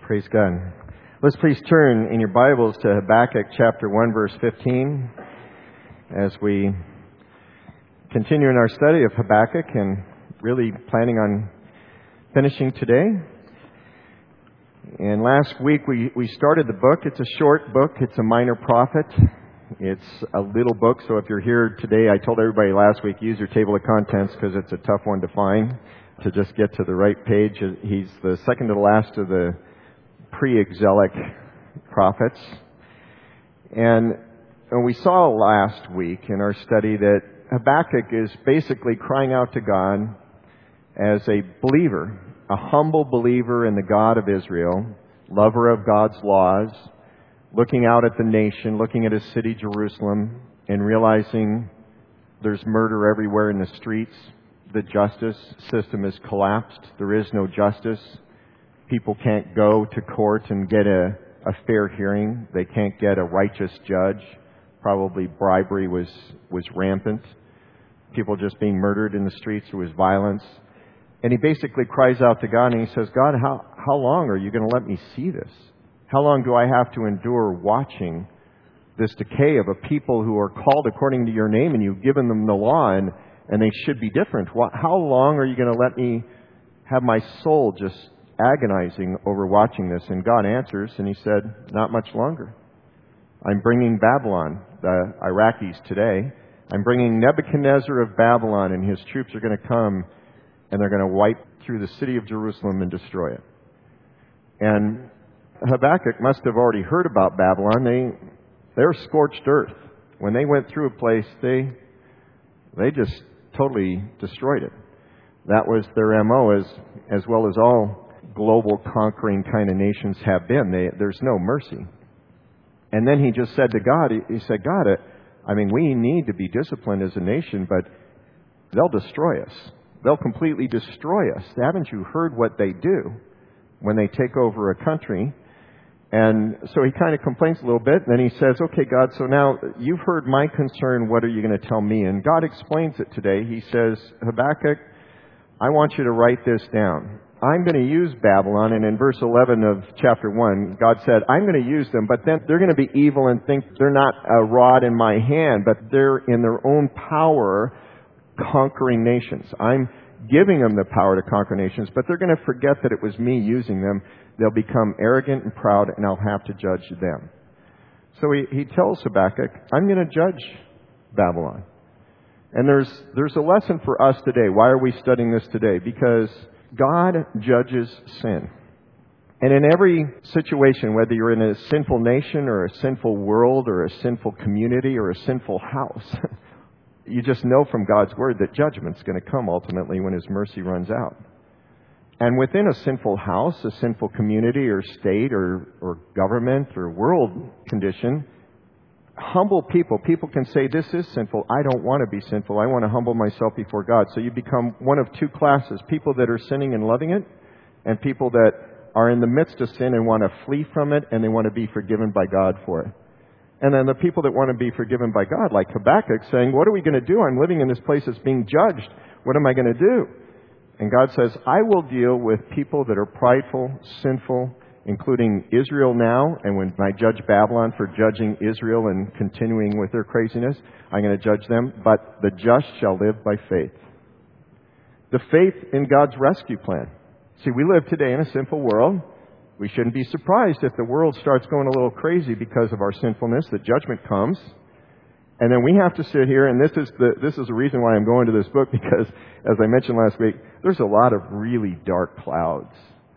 Praise God. Let's please turn in your Bibles to Habakkuk chapter 1, verse 15, as we continue in our study of Habakkuk and really planning on finishing today. And last week we started the book. It's a short book. It's a minor prophet. It's a little book, so if you're here today, I told everybody last week, use your table of contents because it's a tough one to find, to just get to the right page. He's the second to the last of the pre-exilic prophets. And we saw last week in our study that Habakkuk is basically crying out to God as a believer, a humble believer in the God of Israel, lover of God's laws, looking out at the nation, looking at his city, Jerusalem, and realizing there's murder everywhere in the streets. The justice system has collapsed. There is no justice. People can't go to court and get a fair hearing. They can't get a righteous judge. Probably bribery was rampant. People just being murdered in the streets. There was violence. And he basically cries out to God and he says, God, how long are you going to let me see this? How long do I have to endure watching this decay of a people who are called according to your name and you've given them the law and they should be different? How long are you going to let me have my soul just agonizing over watching this? And God answers and he said, not much longer. I'm bringing Babylon, the Iraqis today. I'm bringing Nebuchadnezzar of Babylon, and his troops are going to come and they're going to wipe through the city of Jerusalem and destroy it. And Habakkuk must have already heard about Babylon. They're scorched earth. When they went through a place, they just totally destroyed it. That was their MO, as well as all global conquering kind of nations have been. There's no mercy. And then he just said to God, he said, God, we need to be disciplined as a nation, but they'll destroy us. They'll completely destroy us. Haven't you heard what they do when they take over a country? And so he kind of complains a little bit. And then he says, okay, God, so now you've heard my concern. What are you going to tell me? And God explains it today. He says, Habakkuk, I want you to write this down. I'm going to use Babylon. And in verse 11 of chapter 1, God said, I'm going to use them, but then they're going to be evil and think they're not a rod in my hand, but they're in their own power conquering nations. I'm giving them the power to conquer nations, but they're going to forget that it was me using them. They'll become arrogant and proud, and I'll have to judge them. So he tells Habakkuk, I'm going to judge Babylon. And there's a lesson for us today. Why are we studying this today? Because God judges sin. And in every situation, whether you're in a sinful nation or a sinful world or a sinful community or a sinful house, you just know from God's Word that judgment's going to come ultimately when His mercy runs out. And within a sinful house, a sinful community or state or government or world condition, humble people can say, this is sinful. I don't want to be sinful. I want to humble myself before God. So you become one of two classes, people that are sinning and loving it, and people that are in the midst of sin and want to flee from it, and they want to be forgiven by God for it. And then the people that want to be forgiven by God, like Habakkuk, saying, what are we going to do? I'm living in this place that's being judged. What am I going to do? And God says, I will deal with people that are prideful, sinful, including Israel now. And when I judge Babylon for judging Israel and continuing with their craziness, I'm going to judge them. But the just shall live by faith. The faith in God's rescue plan. See, we live today in a sinful world. We shouldn't be surprised if the world starts going a little crazy because of our sinfulness, that judgment comes. And then we have to sit here, and this is the reason why I'm going to this book, because, as I mentioned last week, there's a lot of really dark clouds.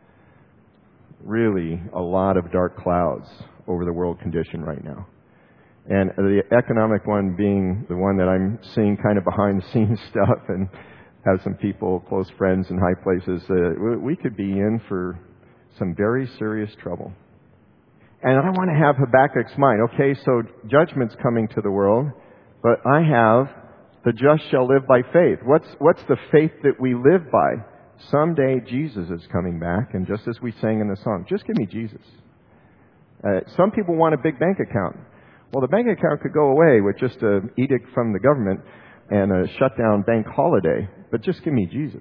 Really a lot of dark clouds over the world condition right now. And the economic one being the one that I'm seeing kind of behind the scenes stuff, and have some people, close friends in high places. We could be in for some very serious trouble. And I want to have Habakkuk's mind. Okay, so judgment's coming to the world, but I have the just shall live by faith. What's the faith that we live by? Someday Jesus is coming back, and just as we sang in the song, just give me Jesus. Some people want a big bank account. Well, the bank account could go away with just an edict from the government and a shutdown bank holiday, but just give me Jesus.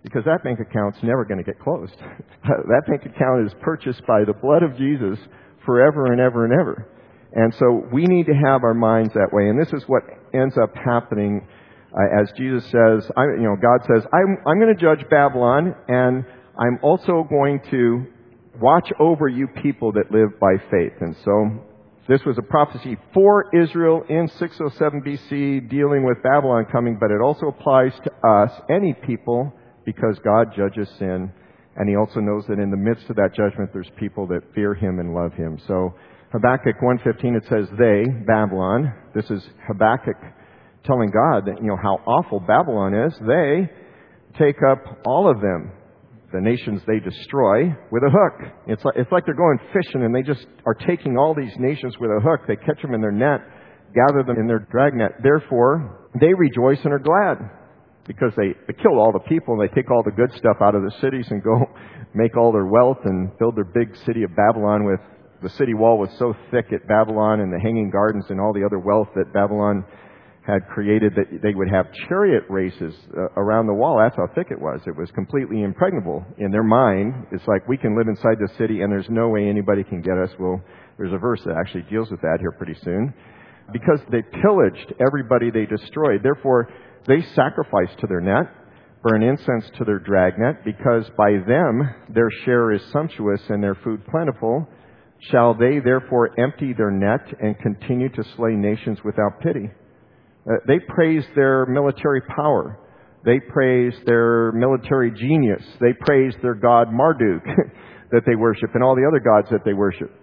because that bank account's never going to get closed. That bank account is purchased by the blood of Jesus forever and ever and ever. And so we need to have our minds that way. And this is what ends up happening as Jesus says, God says, I'm going to judge Babylon, and I'm also going to watch over you people that live by faith. And so this was a prophecy for Israel in 607 BC dealing with Babylon coming, but it also applies to us, any people, because God judges sin. And He also knows that in the midst of that judgment, there's people that fear Him and love Him. So Habakkuk 1:15, it says, they, Babylon, this is Habakkuk telling God that, how awful Babylon is. They take up all of them, the nations they destroy, with a hook. It's like they're going fishing and they just are taking all these nations with a hook. They catch them in their net, gather them in their dragnet. Therefore, they rejoice and are glad, because they kill all the people and they take all the good stuff out of the cities and go make all their wealth and build their big city of Babylon. With the city wall was so thick at Babylon, and the hanging gardens and all the other wealth that Babylon had created, that they would have chariot races around the wall. That's how thick it was. It was completely impregnable. In their mind, it's like, we can live inside the city and there's no way anybody can get us. Well, there's a verse that actually deals with that here pretty soon. Because they pillaged everybody they destroyed. Therefore, they sacrifice to their net, burn incense to their dragnet, because by them their share is sumptuous and their food plentiful. Shall they therefore empty their net and continue to slay nations without pity? They praise their military power. They praise their military genius. They praise their god Marduk that they worship, and all the other gods that they worship.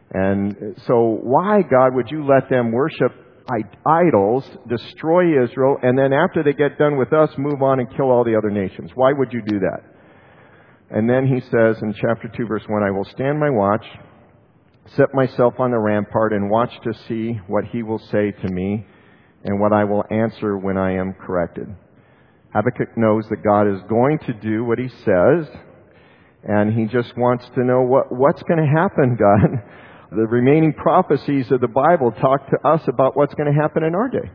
And so why, God, would you let them worship idols, destroy Israel, and then after they get done with us, move on and kill all the other nations? Why would you do that? And then he says in chapter 2, verse 1, I will stand my watch, set myself on the rampart, and watch to see what he will say to me, and what I will answer when I am corrected. Habakkuk knows that God is going to do what He says, and he just wants to know what's going to happen, God. The remaining prophecies of the Bible talk to us about what's going to happen in our day.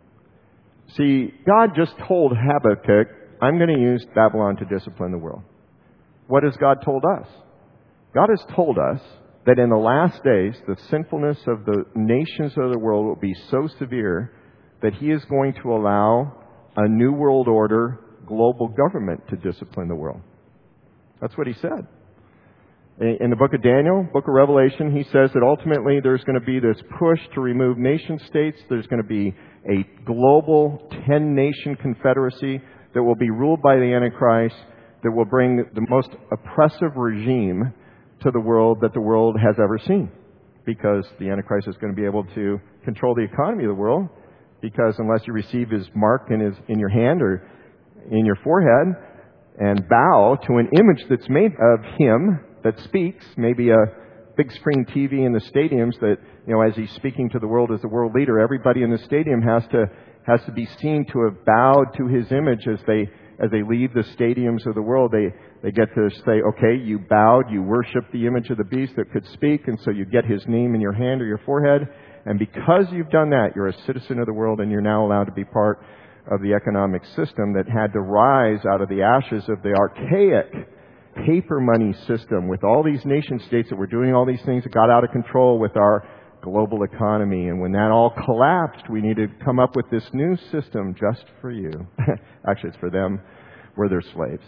See, God just told Habakkuk, I'm going to use Babylon to discipline the world. What has God told us? God has told us that in the last days, the sinfulness of the nations of the world will be so severe that He is going to allow a new world order global government to discipline the world. That's what He said. In the book of Daniel, book of Revelation, He says that ultimately there's going to be this push to remove nation states. There's going to be a global 10-nation confederacy that will be ruled by the Antichrist, that will bring the most oppressive regime to the world that the world has ever seen. Because the Antichrist is going to be able to control the economy of the world. Because unless you receive His mark in your hand or in your forehead and bow to an image that's made of Him that speaks, maybe a big screen TV in the stadiums that, as He's speaking to the world as the world leader, everybody in the stadium has to be seen to have bowed to His image as they leave the stadiums of the world. They get to say, okay, you bowed, you worship the image of the beast that could speak, and so you get His name in your hand or your forehead. And because you've done that, you're a citizen of the world, and you're now allowed to be part of the economic system that had to rise out of the ashes of the archaic paper money system with all these nation states that were doing all these things that got out of control with our global economy. And when that all collapsed, we needed to come up with this new system just for you. Actually, it's for them. We're their slaves.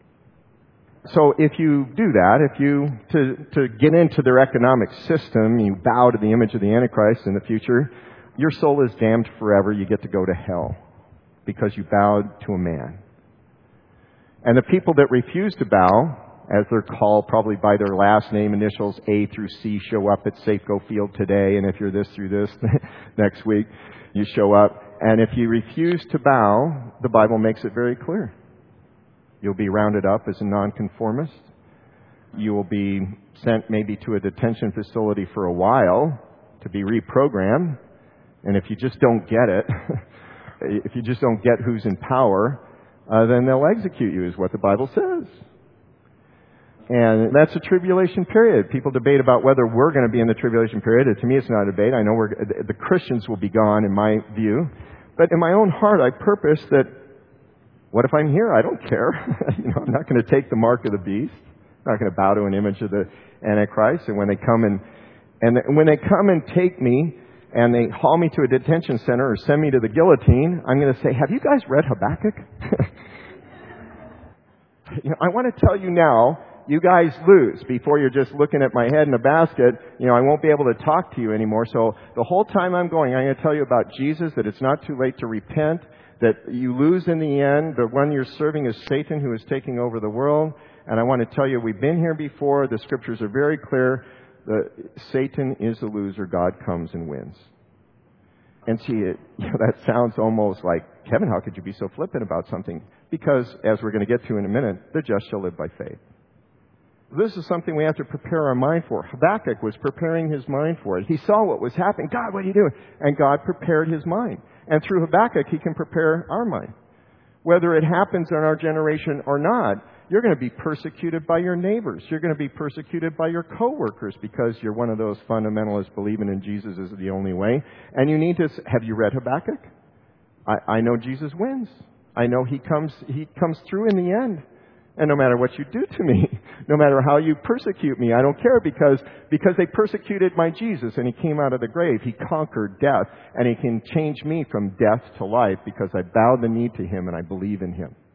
So if you do that, to get into their economic system, you bow to the image of the Antichrist in the future, your soul is damned forever. You get to go to hell because you bowed to a man. And the people that refuse to bow, as they're called probably by their last name initials, A through C, show up at Safeco Field today. And if you're this through this next week, you show up. And if you refuse to bow, the Bible makes it very clear. You'll be rounded up as a nonconformist. You will be sent maybe to a detention facility for a while to be reprogrammed. And if you just don't get it, if you just don't get who's in power, then they'll execute you, is what the Bible says. And that's a tribulation period. People debate about whether we're going to be in the tribulation period. To me, it's not a debate. I know the Christians will be gone, in my view. But in my own heart, I purpose that What if I'm here? I don't care. I'm not going to take the mark of the beast. I'm not going to bow to an image of the Antichrist. And when they come and take me and they haul me to a detention center or send me to the guillotine, I'm going to say, have you guys read Habakkuk? I want to tell you now, you guys lose. Before you're just looking at my head in a basket, I won't be able to talk to you anymore. So the whole time I'm going to tell you about Jesus, that it's not too late to repent, that you lose in the end. The one you're serving is Satan, who is taking over the world. And I want to tell you, we've been here before. The scriptures are very clear. Satan is the loser. God comes and wins. And see, that sounds almost like, Kevin, how could you be so flippant about something? Because, as we're going to get to in a minute, the just shall live by faith. This is something we have to prepare our mind for. Habakkuk was preparing his mind for it. He saw what was happening. God, what are you doing? And God prepared his mind. And through Habakkuk, he can prepare our mind. Whether it happens in our generation or not, you're going to be persecuted by your neighbors. You're going to be persecuted by your coworkers because you're one of those fundamentalists believing in Jesus is the only way. And you need to, have you read Habakkuk? I know Jesus wins. I know he comes through in the end. And no matter what you do to me, no matter how you persecute me, I don't care because they persecuted my Jesus and he came out of the grave. He conquered death and he can change me from death to life because I bow the knee to him and I believe in him.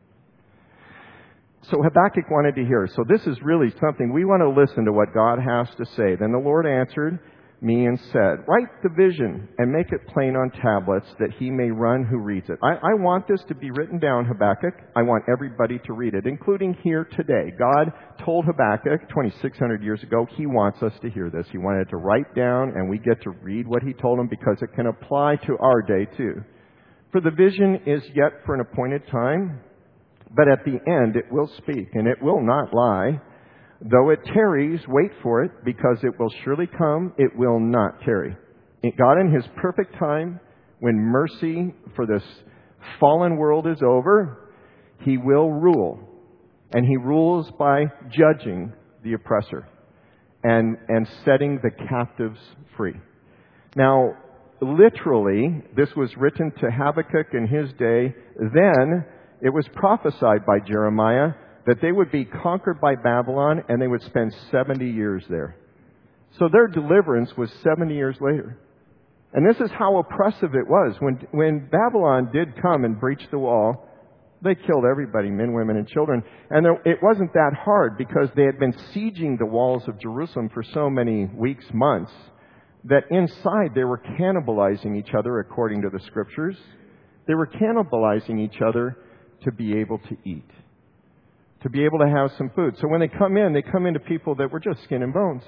So Habakkuk wanted to hear. So this is really something we want to listen to what God has to say. Then the Lord answered me and said, write the vision and make it plain on tablets that he may run who reads it. I want this to be written down, Habakkuk. I want everybody to read it, including here today. God told Habakkuk 2,600 years ago, he wants us to hear this. He wanted to write down and we get to read what he told him because it can apply to our day too. For the vision is yet for an appointed time, but at the end it will speak and it will not lie. Though it tarries, wait for it, because it will surely come, it will not tarry. God in his perfect time, when mercy for this fallen world is over, he will rule. And he rules by judging the oppressor and setting the captives free. Now, literally, this was written to Habakkuk in his day. Then it was prophesied by Jeremiah that they would be conquered by Babylon and they would spend 70 years there. So their deliverance was 70 years later. And this is how oppressive it was. When Babylon did come and breach the wall, they killed everybody, men, women, and children. And it wasn't that hard because they had been sieging the walls of Jerusalem for so many weeks, months, that inside they were cannibalizing each other according to the scriptures. They were cannibalizing each other to be able to eat, to be able to have some food. So when they come into people that were just skin and bones.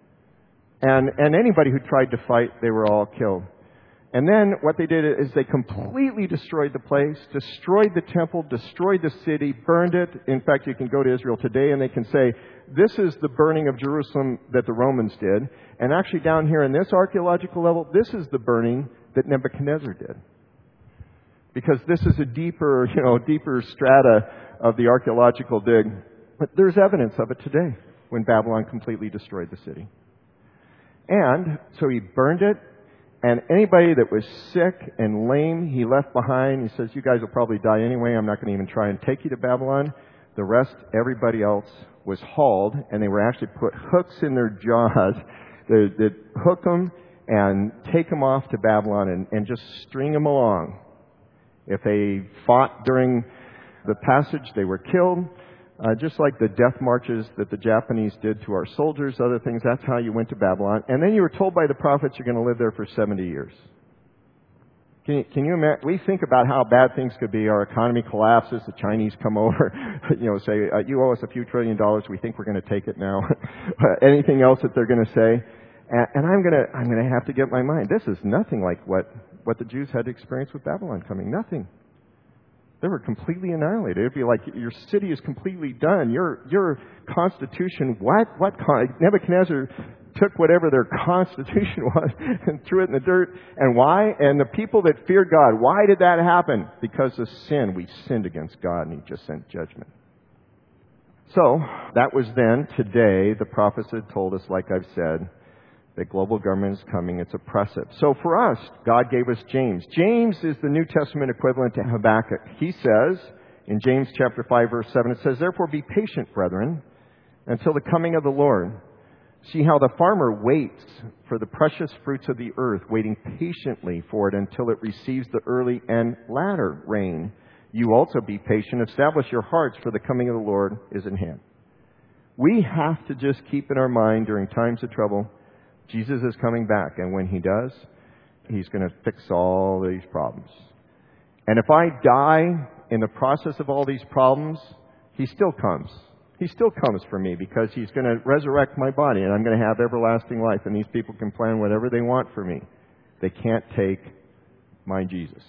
And anybody who tried to fight, they were all killed. And then what they did is they completely destroyed the place, destroyed the temple, destroyed the city, burned it. In fact, you can go to Israel today and they can say, this is the burning of Jerusalem that the Romans did. And actually down here in this archaeological level, this is the burning that Nebuchadnezzar did. Because this is a deeper strata of the archaeological dig. But there's evidence of it today when Babylon completely destroyed the city. And so he burned it, and anybody that was sick and lame, he left behind. He says, you guys will probably die anyway. I'm not going to even try and take you to Babylon. The rest, everybody else, was hauled, and they were actually put hooks in their jaws. They'd hook them and take them off to Babylon and just string them along. If they fought during the passage, they were killed. Just like the death marches that the Japanese did to our soldiers, other things, that's how you went to Babylon. And then you were told by the prophets you're going to live there for 70 years. Can you imagine? We think about how bad things could be. Our economy collapses. The Chinese come over, say, you owe us a few $1 trillion. We think we're going to take it now. Anything else that they're going to say. And I'm going to have to get my mind. This is nothing like what the Jews had to experience with Babylon coming. Nothing. They were completely annihilated. It'd be like your city is completely done. Your constitution, Nebuchadnezzar took whatever their constitution was and threw it in the dirt. And why? And the people that feared God, why did that happen? Because of sin. We sinned against God and he just sent judgment. So, that was then. Today, the prophets had told us, like I've said, that global government is coming. It's oppressive. So for us, God gave us James. James is the New Testament equivalent to Habakkuk. He says In James chapter 5, verse 7, it says, "Therefore be patient, brethren, until the coming of the Lord. See how the farmer waits for the precious fruits of the earth, waiting patiently for it until it receives the early and latter rain. You also be patient. Establish your hearts, for the coming of the Lord is at hand." We have to just keep in our mind during times of trouble, Jesus is coming back. And when He does, He's going to fix all these problems. And if I die in the process of all these problems, He still comes. He still comes for me because He's going to resurrect my body and I'm going to have everlasting life. And these people can plan whatever they want for me. They can't take my Jesus.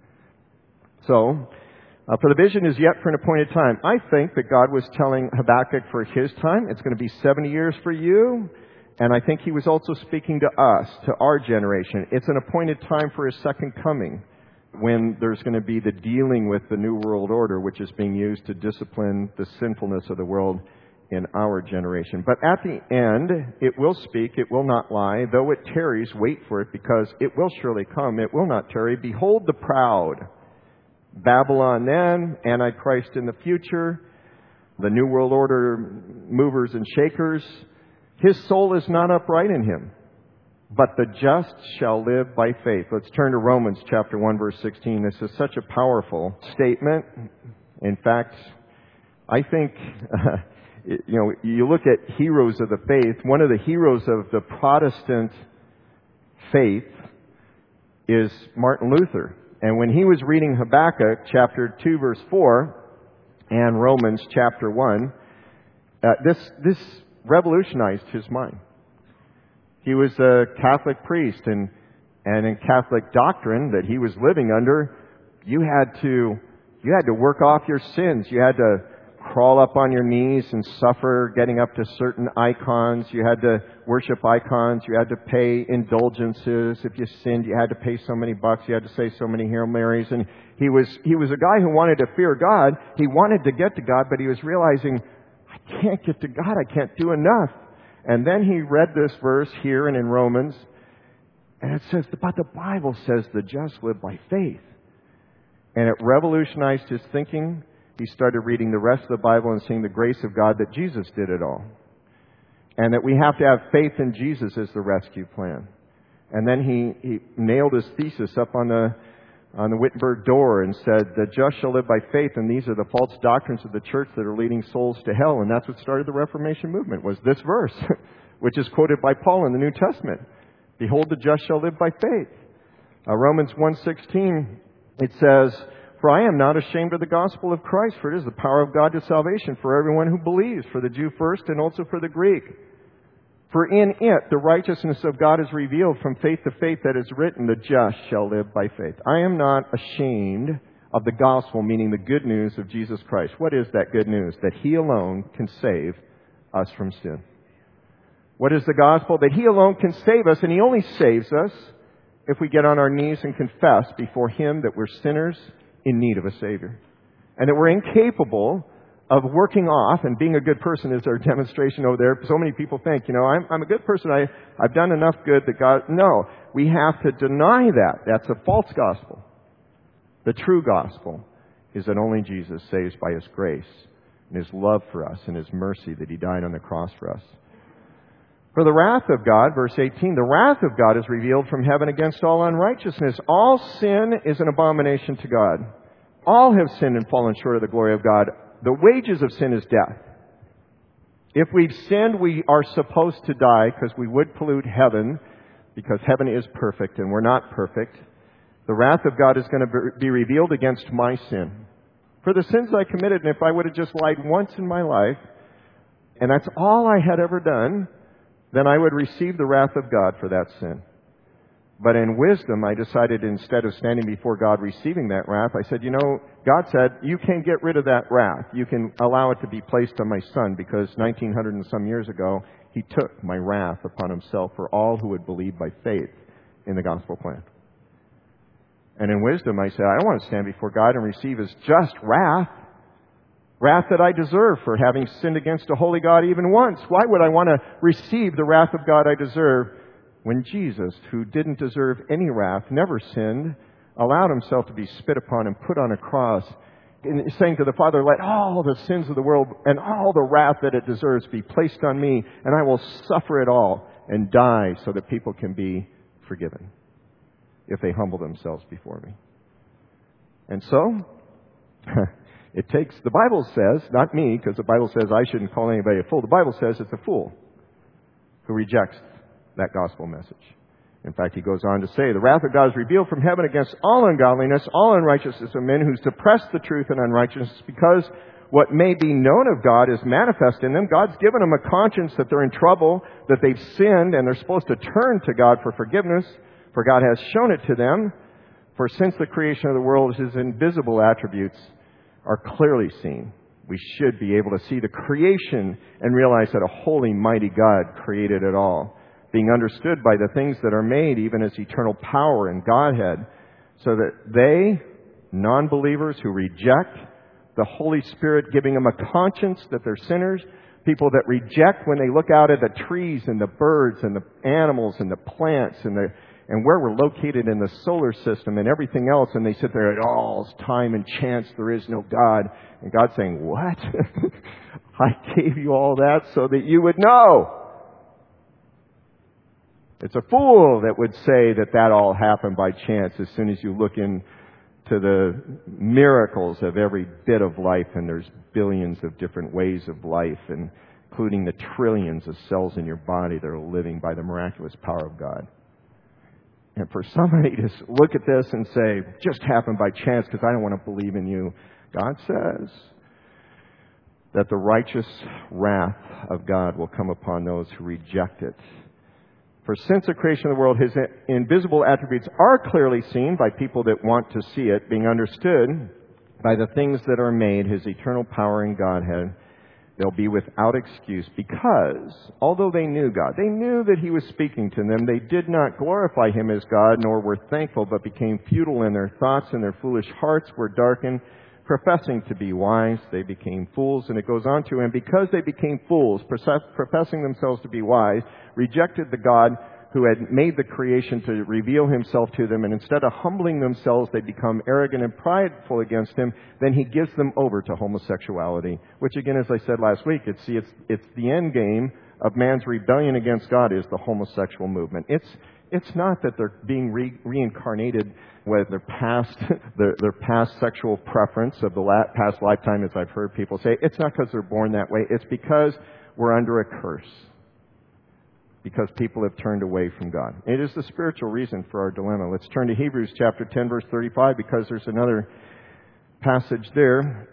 So, for the vision is yet for an appointed time. I think that God was telling Habakkuk for his time, it's going to be 70 years for you. And I think He was also speaking to us, to our generation. It's an appointed time for His second coming, when there's going to be the dealing with the New World Order, which is being used to discipline the sinfulness of the world in our generation. But at the end, it will speak, it will not lie. Though it tarries, wait for it, because it will surely come. It will not tarry. Behold the proud. Babylon then, Antichrist in the future, the New World Order movers and shakers. His soul is not upright in him, but the just shall live by faith. Let's turn to Romans chapter 1, verse 16. This is such a powerful statement. In fact, I think, you look at heroes of the faith. One of the heroes of the Protestant faith is Martin Luther. And when he was reading Habakkuk chapter 2, verse 4, and Romans chapter 1, this revolutionized his mind. He was a Catholic priest, and in Catholic doctrine that he was living under, you had to work off your sins. You had to crawl up on your knees and suffer getting up to certain icons. You had to worship icons. You had to pay indulgences. If you sinned, you had to pay so many bucks. You had to say so many Hail Marys. And he was a guy who wanted to fear God. He wanted to get to God, but he was realizing, I can't get to God. I can't do enough. And then he read this verse here and in Romans, and it says, but the Bible says the just live by faith. And it revolutionized his thinking. He started reading the rest of the Bible and seeing the grace of God that Jesus did it all. And that we have to have faith in Jesus as the rescue plan. And then he nailed his thesis up on the Wittenberg door and said, the just shall live by faith, and these are the false doctrines of the church that are leading souls to hell. And that's what started the Reformation movement, was this verse, which is quoted by Paul in the New Testament. Behold, the just shall live by faith. Romans 1:16, it says, for I am not ashamed of the gospel of Christ, for it is the power of God to salvation for everyone who believes, for the Jew first and also for the Greek. For in it the righteousness of God is revealed from faith to faith, that is written, the just shall live by faith. I am not ashamed of the gospel, meaning the good news of Jesus Christ. What is that good news? That He alone can save us from sin. What is the gospel? That He alone can save us, and He only saves us if we get on our knees and confess before Him that we're sinners in need of a Savior. And that we're incapable of working off, and being a good person is our demonstration over there. So many people think, I'm a good person. I've done enough good that God... No, we have to deny that. That's a false gospel. The true gospel is that only Jesus saves by His grace and His love for us and His mercy that He died on the cross for us. For the wrath of God, verse 18, the wrath of God is revealed from heaven against all unrighteousness. All sin is an abomination to God. All have sinned and fallen short of the glory of God. The wages of sin is death. If we've sinned, we are supposed to die because we would pollute heaven, because heaven is perfect and we're not perfect. The wrath of God is going to be revealed against my sin. For the sins I committed, and if I would have just lied once in my life, and that's all I had ever done, then I would receive the wrath of God for that sin. But in wisdom, I decided, instead of standing before God receiving that wrath, I said, God said, you can't get rid of that wrath. You can allow it to be placed on my Son, because 1900 and some years ago, He took my wrath upon Himself for all who would believe by faith in the gospel plan. And in wisdom, I said, I don't want to stand before God and receive His just wrath. Wrath that I deserve for having sinned against a holy God even once. Why would I want to receive the wrath of God I deserve when Jesus, who didn't deserve any wrath, never sinned, allowed Himself to be spit upon and put on a cross, saying to the Father, let all the sins of the world and all the wrath that it deserves be placed on me, and I will suffer it all and die so that people can be forgiven if they humble themselves before me. And so, it takes, the Bible says, not me, because the Bible says I shouldn't call anybody a fool. The Bible says it's a fool who rejects that gospel message. In fact, he goes on to say, the wrath of God is revealed from heaven against all ungodliness, all unrighteousness of men who suppress the truth and unrighteousness, because what may be known of God is manifest in them. God's given them a conscience that they're in trouble, that they've sinned, and they're supposed to turn to God for forgiveness, for God has shown it to them. For since the creation of the world, His invisible attributes are clearly seen. We should be able to see the creation and realize that a holy, mighty God created it all, being understood by the things that are made, even as eternal power and Godhead, so that they, non-believers who reject the Holy Spirit giving them a conscience that they're sinners, people that reject when they look out at the trees and the birds and the animals and the plants and where we're located in the solar system and everything else, and they sit there at all time and chance there is no God. And God's saying, what? I gave you all that so that you would know. It's a fool that would say that that all happened by chance as soon as you look into the miracles of every bit of life, and there's billions of different ways of life, including the trillions of cells in your body that are living by the miraculous power of God. And for somebody to look at this and say, just happened by chance because I don't want to believe in you, God says that the righteous wrath of God will come upon those who reject it. For since the creation of the world, His invisible attributes are clearly seen by people that want to see it, being understood by the things that are made, His eternal power and Godhead. They'll be without excuse because, although they knew God, they knew that He was speaking to them, they did not glorify Him as God, nor were thankful, but became futile in their thoughts, and their foolish hearts were darkened. Professing to be wise, they became fools. And it goes on to, and because they became fools, professing themselves to be wise, rejected the God who had made the creation to reveal Himself to them, and instead of humbling themselves, they become arrogant and prideful against Him, then He gives them over to homosexuality, which again, as I said last week, it's the end game of man's rebellion against God is the homosexual movement. It's not that they're being reincarnated with their past sexual preference of the past lifetime, as I've heard people say. It's not because they're born that way. It's because we're under a curse. Because people have turned away from God. It is the spiritual reason for our dilemma. Let's turn to Hebrews chapter 10, verse 35, because there's another passage there.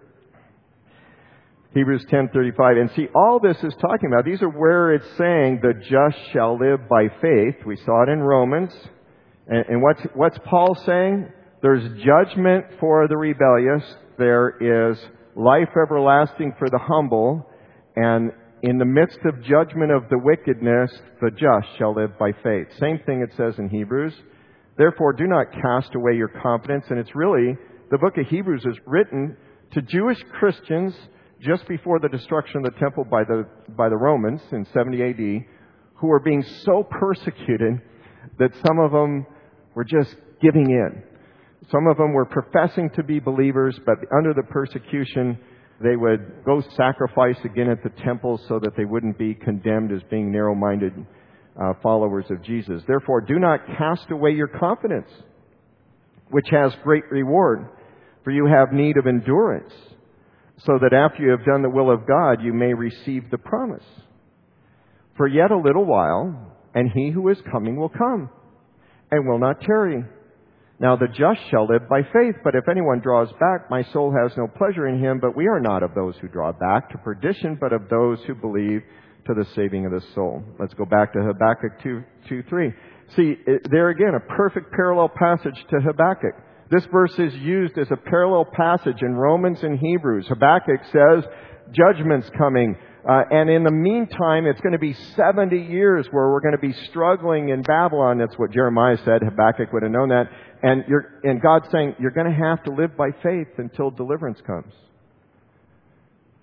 Hebrews 10:35. And see, all this is talking about, these are where it's saying the just shall live by faith. We saw it in Romans. And what's Paul saying? There's judgment for the rebellious. There is life everlasting for the humble. And in the midst of judgment of the wickedness, the just shall live by faith. Same thing it says in Hebrews. Therefore, do not cast away your confidence. And it's really, the book of Hebrews is written to Jewish Christians just before the destruction of the temple by the Romans in 70 AD, who were being so persecuted that some of them were just giving in. Some of them were professing to be believers, but under the persecution, they would go sacrifice again at the temple so that they wouldn't be condemned as being narrow-minded followers of Jesus. Therefore, do not cast away your confidence, which has great reward, for you have need of endurance, so that after you have done the will of God, you may receive the promise. For yet a little while, and He who is coming will come, and will not tarry. Now the just shall live by faith, but if anyone draws back, my soul has no pleasure in him. But we are not of those who draw back to perdition, but of those who believe to the saving of the soul. Let's go back to Habakkuk 2:3. See, there again, a perfect parallel passage to Habakkuk. This verse is used as a parallel passage in Romans and Hebrews. Habakkuk says, judgment's coming. And in the meantime, it's going to be 70 years where we're going to be struggling in Babylon. That's what Jeremiah said. Habakkuk would have known that. And God's saying, you're going to have to live by faith until deliverance comes.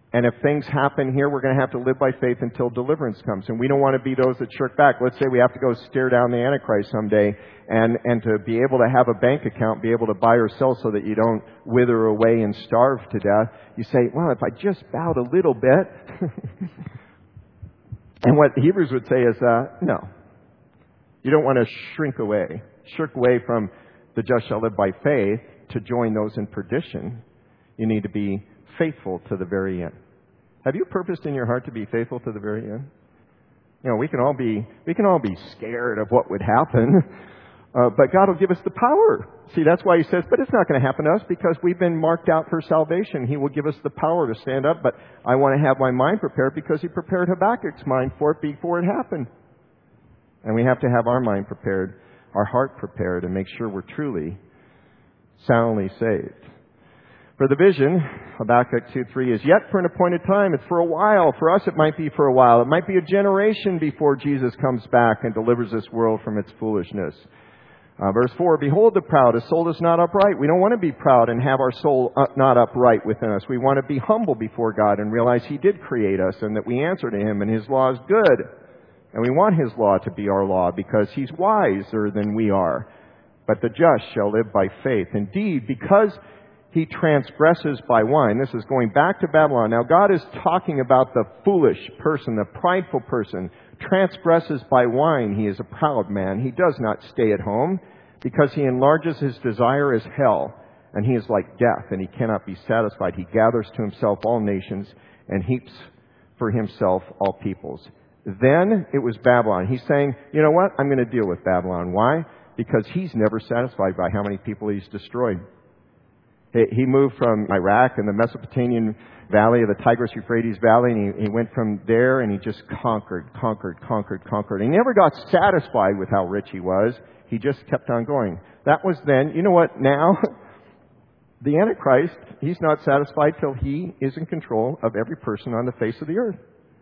And if things happen here, we're going to have to live by faith until deliverance comes. And we don't want to be those that shirk back. Let's say we have to go stare down the Antichrist someday, and to be able to have a bank account, be able to buy or sell so that you don't wither away and starve to death. You say, well, if I just bowed a little bit. And what Hebrews would say is, no. You don't want to shirk away from the just shall live by faith to join those in perdition. You need to be faithful to the very end. Have you purposed in your heart to be faithful to the very end? You know, we can all be scared of what would happen, but God will give us the power. See, that's why He says, but it's not going to happen to us because we've been marked out for salvation. He will give us the power to stand up, but I want to have my mind prepared because He prepared Habakkuk's mind for it before it happened. And we have to have our mind prepared, our heart prepared, and make sure we're truly, soundly saved. For the vision, Habakkuk 2:3 is yet for an appointed time. It's for a while. For us, it might be for a while. It might be a generation before Jesus comes back and delivers this world from its foolishness. Verse 4, behold the proud, his soul is not upright. We don't want to be proud and have our soul not upright within us. We want to be humble before God and realize He did create us and that we answer to Him and His law is good. And we want His law to be our law because He's wiser than we are. But the just shall live by faith. Indeed, because he transgresses by wine. This is going back to Babylon. Now God is talking about the foolish person, the prideful person. Transgresses by wine. He is a proud man. He does not stay at home because he enlarges his desire as hell. And he is like death and he cannot be satisfied. He gathers to himself all nations and heaps for himself all peoples. Then it was Babylon. He's saying, you know what? I'm going to deal with Babylon. Why? Because he's never satisfied by how many people he's destroyed. He moved from Iraq and the Mesopotamian valley of the Tigris-Euphrates Valley, and he went from there and he just conquered. He never got satisfied with how rich he was. He just kept on going. That was then. You know what? Now, the Antichrist, he's not satisfied till he is in control of every person on the face of the earth.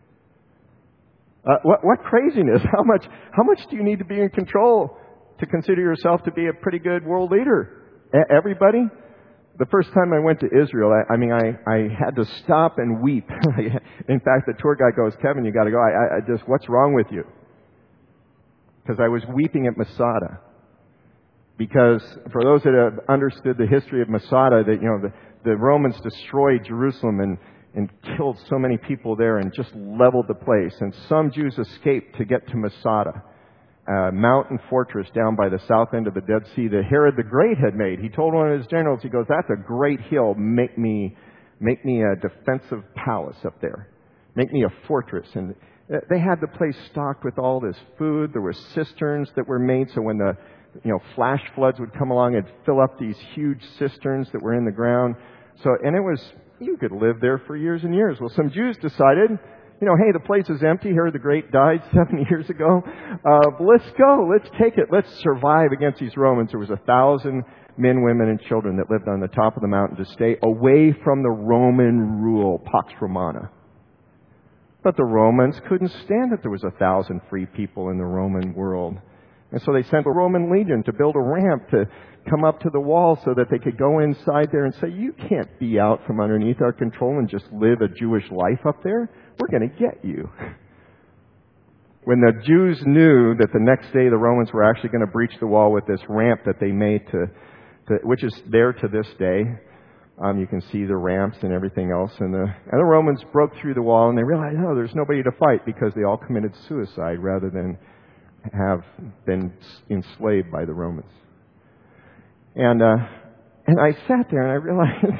What craziness. How much do you need to be in control to consider yourself to be a pretty good world leader? Everybody? The first time I went to Israel, I had to stop and weep. In fact, the tour guide goes, Kevin, you got to go. I just, what's wrong with you? Because I was weeping at Masada. Because for those that have understood the history of Masada, that, you know, the Romans destroyed Jerusalem and killed so many people there and just leveled the place. And some Jews escaped to get to Masada, a mountain fortress down by the south end of the Dead Sea that Herod the Great had made. He told one of his generals, he goes, that's a great hill. Make me a defensive palace up there. Make me a fortress. And they had the place stocked with all this food. There were cisterns that were made so when the flash floods would come along, it'd fill up these huge cisterns that were in the ground. And it was, you could live there for years and years. Well, some Jews decided, hey, the place is empty. Herod the Great died 7 years ago. Let's go. Let's take it. Let's survive against these Romans. There was 1,000 men, women, and children that lived on the top of the mountain to stay away from the Roman rule, Pax Romana. But the Romans couldn't stand that there was 1,000 free people in the Roman world. And so they sent the Roman legion to build a ramp to come up to the wall so that they could go inside there and say, you can't be out from underneath our control and just live a Jewish life up there. We're going to get you. When the Jews knew that the next day the Romans were actually going to breach the wall with this ramp that they made which is there to this day. You can see the ramps and everything else. And the Romans broke through the wall and they realized, no, there's nobody to fight because they all committed suicide rather than have been enslaved by the Romans. And I sat there and I realized,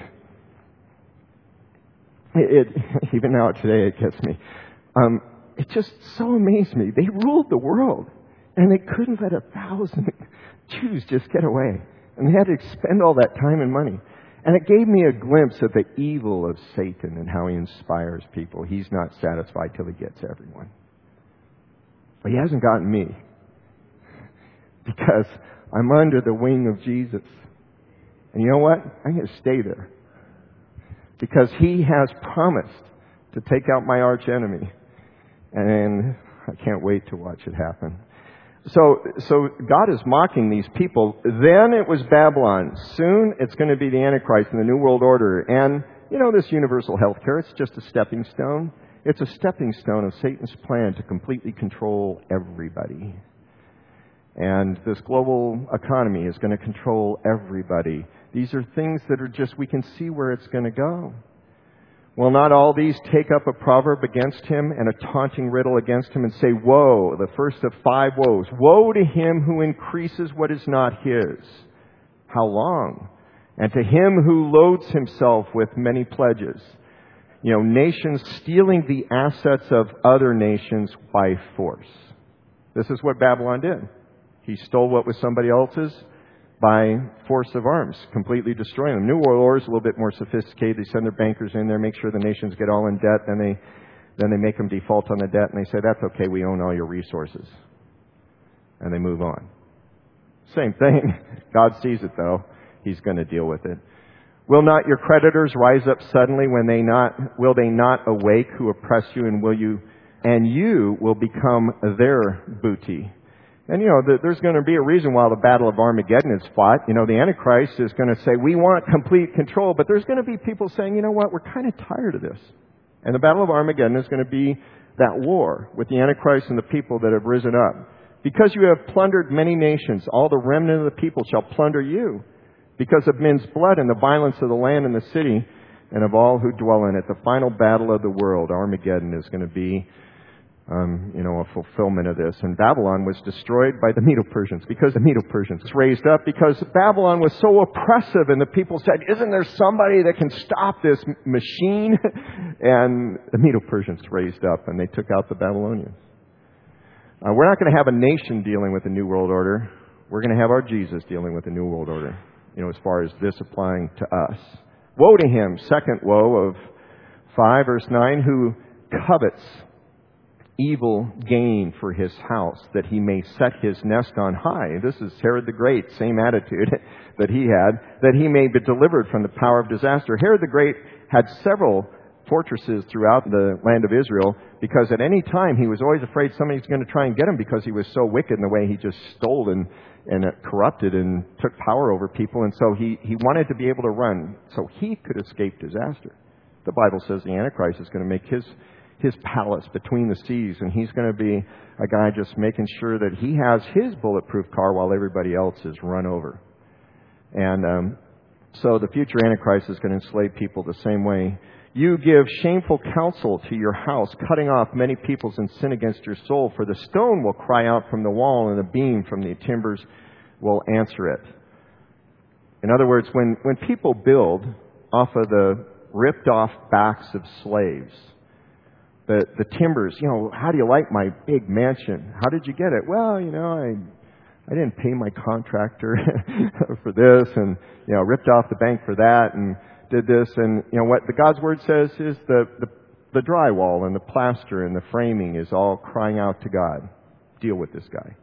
even now today it gets me. It just so amazed me. They ruled the world and they couldn't let 1,000 Jews just get away. And they had to expend all that time and money. And it gave me a glimpse of the evil of Satan and how he inspires people. He's not satisfied till he gets everyone. But he hasn't gotten me. Because I'm under the wing of Jesus. And you know what? I'm going to stay there. Because he has promised to take out my arch enemy. And I can't wait to watch it happen. So God is mocking these people. Then it was Babylon. Soon it's going to be the Antichrist and the New World Order. And this universal health care, it's just a stepping stone. It's a stepping stone of Satan's plan to completely control everybody. And this global economy is going to control everybody. These are things that are just, we can see where it's going to go. Will not all these take up a proverb against him and a taunting riddle against him and say, woe, the first of 5 woes. Woe to him who increases what is not his. How long? And to him who loads himself with many pledges. Nations stealing the assets of other nations by force. This is what Babylon did. He stole what was somebody else's by force of arms, completely destroying them. New World Order is a little bit more sophisticated. They send their bankers in there, make sure the nations get all in debt, then they make them default on the debt, and they say, that's okay, we own all your resources. And they move on. Same thing. God sees it, though. He's going to deal with it. Will not your creditors rise up suddenly will they not awake who oppress you, and you will become their booty? And there's going to be a reason why the Battle of Armageddon is fought. The Antichrist is going to say, we want complete control. But there's going to be people saying, you know what, we're kind of tired of this. And the Battle of Armageddon is going to be that war with the Antichrist and the people that have risen up. Because you have plundered many nations, all the remnant of the people shall plunder you. Because of men's blood and the violence of the land and the city and of all who dwell in it. The final battle of the world, Armageddon, is going to be a fulfillment of this. And Babylon was destroyed by the Medo-Persians because the Medo-Persians raised up because Babylon was so oppressive, and the people said, isn't there somebody that can stop this machine? And the Medo-Persians raised up and they took out the Babylonians. We're not going to have a nation dealing with the New World Order. We're going to have our Jesus dealing with the New World Order, as far as this applying to us. Woe to him, second woe of 5, verse 9, who covets evil gain for his house, that he may set his nest on high. This is Herod the Great, same attitude that he had, that he may be delivered from the power of disaster. Herod the Great had several fortresses throughout the land of Israel, because at any time he was always afraid somebody's going to try and get him, because he was so wicked in the way he just stole and corrupted and took power over people. And so he wanted to be able to run so he could escape disaster. The Bible says the Antichrist is going to make his palace between the seas, and he's going to be a guy just making sure that he has his bulletproof car while everybody else is run over. And so the future Antichrist is going to enslave people the same way. You give shameful counsel to your house, cutting off many peoples and sin against your soul. For the stone will cry out from the wall, and the beam from the timbers will answer it. In other words, when people build off of the ripped off backs of slaves, the timbers, how do you like my big mansion? How did you get it? Well, I didn't pay my contractor for this, and ripped off the bank for that, and did this. And what the God's Word says is the drywall and the plaster and the framing is all crying out to God. Deal with this guy.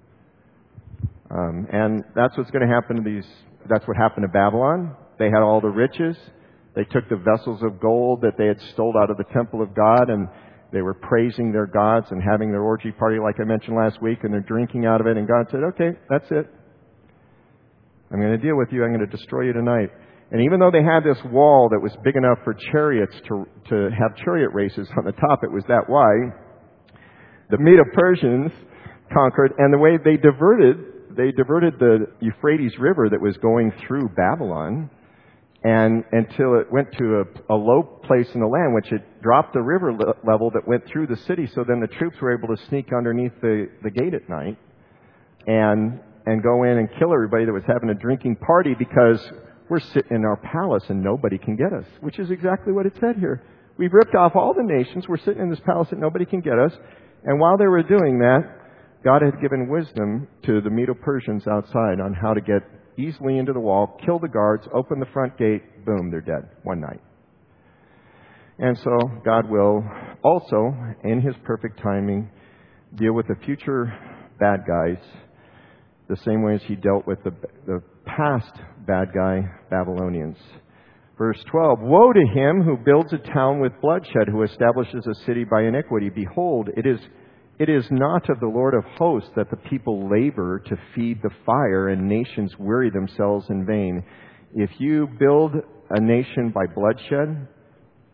And that's what's going to happen to these. That's what happened to Babylon. They had all the riches. They took the vessels of gold that they had stole out of the temple of God, and they were praising their gods and having their orgy party like I mentioned last week, and they're drinking out of it. And God said, okay, that's it. I'm going to deal with you. I'm going to destroy you tonight. And even though they had this wall that was big enough for chariots to have chariot races on the top, it was that wide, the Medo-Persians conquered, and the way they diverted the Euphrates River that was going through Babylon, and until it went to a low place in the land, which it dropped the river level that went through the city, so then the troops were able to sneak underneath the gate at night and go in and kill everybody that was having a drinking party, because we're sitting in our palace and nobody can get us, which is exactly what it said here. We've ripped off all the nations. We're sitting in this palace that nobody can get us. And while they were doing that, God had given wisdom to the Medo-Persians outside on how to get easily into the wall, kill the guards, open the front gate, boom, they're dead one night. And so God will also, in His perfect timing, deal with the future bad guys the same way as He dealt with the past bad guy Babylonians. Verse 12, woe to him who builds a town with bloodshed, who establishes a city by iniquity. Behold, it is not of the Lord of hosts that the people labor to feed the fire, and nations weary themselves in vain. If you build a nation by bloodshed,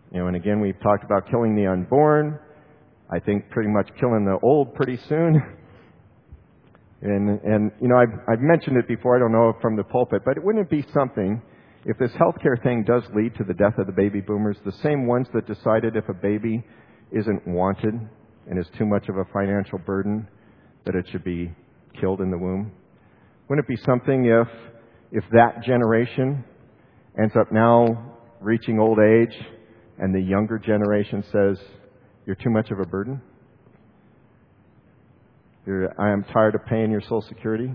And again, we've talked about killing the unborn. I think pretty much killing the old pretty soon. And I've mentioned it before, I don't know from the pulpit, but wouldn't it be something if this healthcare thing does lead to the death of the baby boomers, the same ones that decided if a baby isn't wanted and is too much of a financial burden, that it should be killed in the womb? Wouldn't it be something if that generation ends up now reaching old age and the younger generation says, you're too much of a burden? I am tired of paying your Social Security.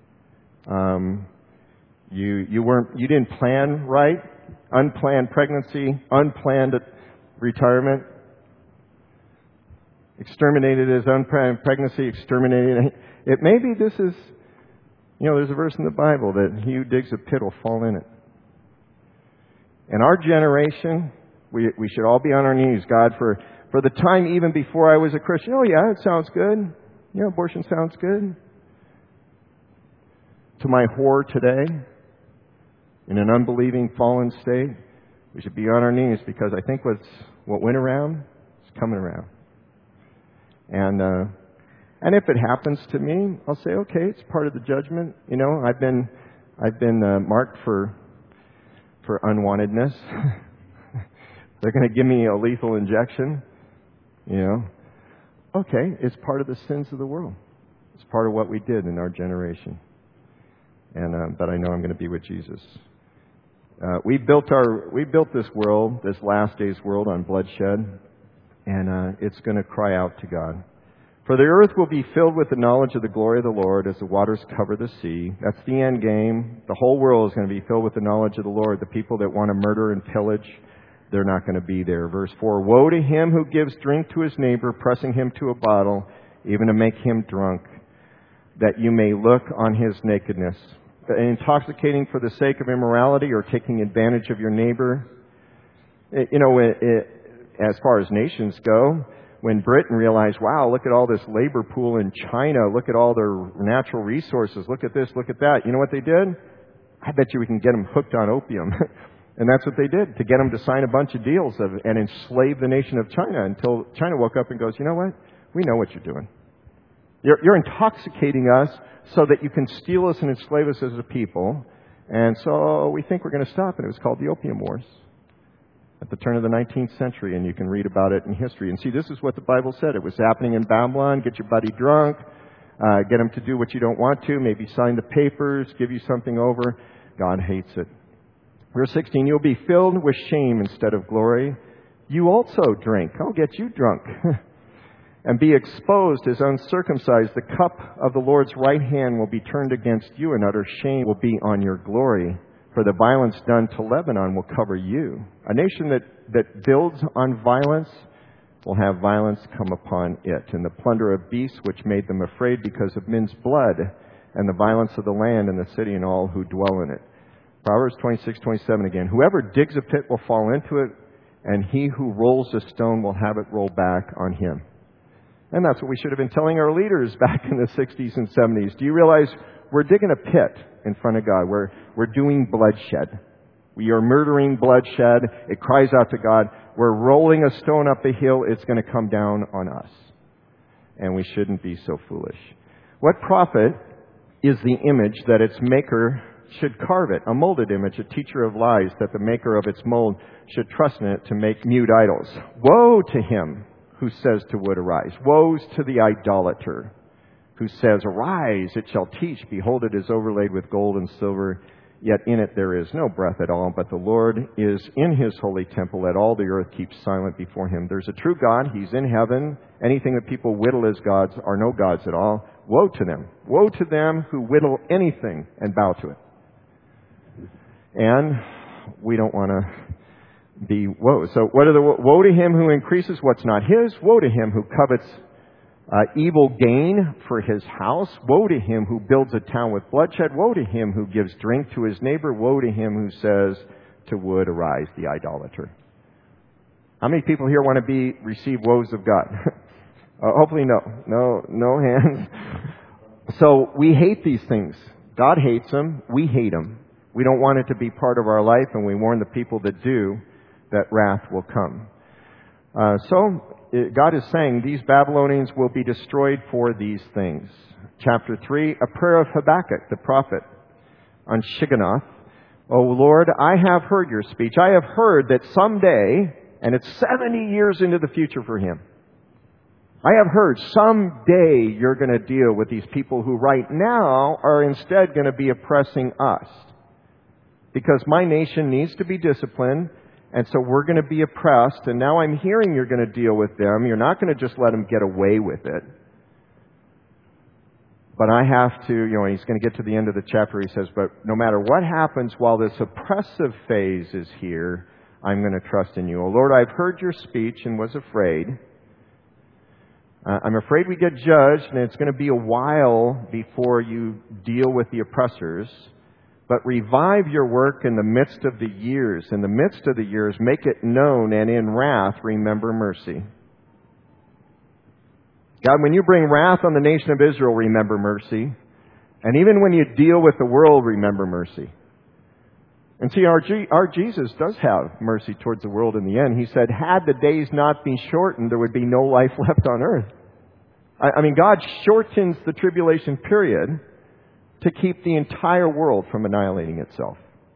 You didn't plan right. Unplanned pregnancy, unplanned retirement. Exterminated as unplanned pregnancy, exterminated. Maybe this is, there's a verse in the Bible that he who digs a pit will fall in it. And our generation, we should all be on our knees, God, for the time even before I was a Christian. Oh yeah, it sounds good. Abortion sounds good. To my horror today, in an unbelieving, fallen state, we should be on our knees because I think what went around is coming around. And if it happens to me, I'll say, okay, it's part of the judgment. I've been marked for unwantedness. They're going to give me a lethal injection. Okay, it's part of the sins of the world. It's part of what we did in our generation. But I know I'm going to be with Jesus. We built this world, this last days world, on bloodshed, and it's going to cry out to God. For the earth will be filled with the knowledge of the glory of the Lord as the waters cover the sea. That's the end game. The whole world is going to be filled with the knowledge of the Lord. The people that want to murder and pillage, they're not going to be there. Verse 4, woe to him who gives drink to his neighbor, pressing him to a bottle, even to make him drunk, that you may look on his nakedness. Intoxicating for the sake of immorality or taking advantage of your neighbor. As far as nations go, when Britain realized, wow, look at all this labor pool in China, look at all their natural resources, look at this, look at that. You know what they did? I bet you we can get them hooked on opium. And that's what they did, to get them to sign a bunch of deals and enslave the nation of China until China woke up and goes, you know what? We know what you're doing. You're intoxicating us so that you can steal us and enslave us as a people. And so we think we're going to stop. And it was called the Opium Wars at the turn of the 19th century. And you can read about it in history. And see, this is what the Bible said. It was happening in Babylon. Get your buddy drunk. Get him to do what you don't want to. Maybe sign the papers. Give you something over. God hates it. Verse 16, you'll be filled with shame instead of glory. You also drink. I'll get you drunk. And be exposed as uncircumcised. The cup of the Lord's right hand will be turned against you, and utter shame will be on your glory. For the violence done to Lebanon will cover you. A nation that builds on violence will have violence come upon it. And the plunder of beasts which made them afraid because of men's blood, and the violence of the land and the city and all who dwell in it. Proverbs 26:27 again. Whoever digs a pit will fall into it, and he who rolls a stone will have it roll back on him. And that's what we should have been telling our leaders back in the 60s and 70s. Do you realize we're digging a pit in front of God? We're doing bloodshed. We are murdering bloodshed. It cries out to God. We're rolling a stone up a hill. It's going to come down on us. And we shouldn't be so foolish. What prophet is the image that its maker should carve it? A molded image, a teacher of lies, that the maker of its mold should trust in it to make mute idols. Woe to him who says to wood, arise. Woes to the idolater who says, arise, it shall teach. Behold, it is overlaid with gold and silver, yet in it there is no breath at all. But the Lord is in his holy temple. Let all the earth keep silent before him. There's a true God. He's in heaven. Anything that people whittle as gods are no gods at all. Woe to them. Woe to them who whittle anything and bow to it. And we don't want to be woe. So what are the woe to him who increases what's not his? Woe to him who covets evil gain for his house. Woe to him who builds a town with bloodshed. Woe to him who gives drink to his neighbor. Woe to him who says to wood, arise, the idolater. How many people here want to receive woes of God? Hopefully no hands. So we hate these things. God hates them. We hate them. We don't want it to be part of our life, and we warn the people that do that wrath will come. God is saying these Babylonians will be destroyed for these things. Chapter 3, a prayer of Habakkuk, the prophet, on Shigionoth. O Lord, I have heard your speech. I have heard that someday, and it's 70 years into the future for him, I have heard someday you're going to deal with these people who right now are instead going to be oppressing us. Because my nation needs to be disciplined, and so we're going to be oppressed, and now I'm hearing you're going to deal with them. You're not going to just let them get away with it. But I have to, he's going to get to the end of the chapter. He says, but no matter what happens while this oppressive phase is here, I'm going to trust in you. O Lord, I've heard your speech and was afraid. I'm afraid we get judged, and it's going to be a while before you deal with the oppressors. But revive your work in the midst of the years. In the midst of the years, make it known, and in wrath, remember mercy. God, when you bring wrath on the nation of Israel, remember mercy. And even when you deal with the world, remember mercy. And see, our Jesus does have mercy towards the world in the end. He said, had the days not been shortened, there would be no life left on earth. I mean, God shortens the tribulation period to keep the entire world from annihilating itself.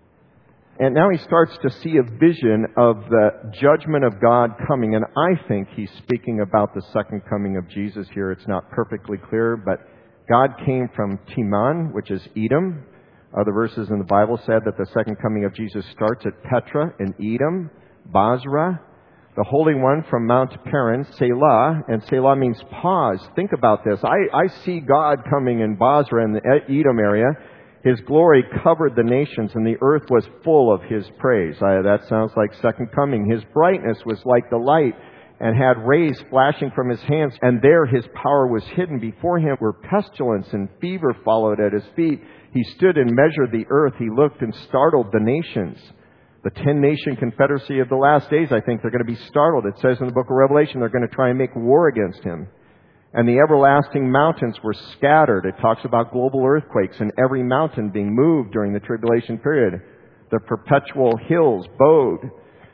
And now he starts to see a vision of the judgment of God coming. And I think he's speaking about the second coming of Jesus here. It's not perfectly clear, but God came from Teman, which is Edom. Other verses in the Bible said that the second coming of Jesus starts at Petra in Edom, Basra. The Holy One from Mount Paran, Selah, and Selah means pause. Think about this. I see God coming in Basra in the Edom area. His glory covered the nations, and the earth was full of His praise. That sounds like second coming. His brightness was like the light, and had rays flashing from His hands, and there His power was hidden. Before Him were pestilence, and fever followed at His feet. He stood and measured the earth. He looked and startled the nations. The 10-nation confederacy of the last days, I think they're going to be startled. It says in the book of Revelation they're going to try and make war against Him. And the everlasting mountains were scattered. It talks about global earthquakes and every mountain being moved during the tribulation period. The perpetual hills bowed.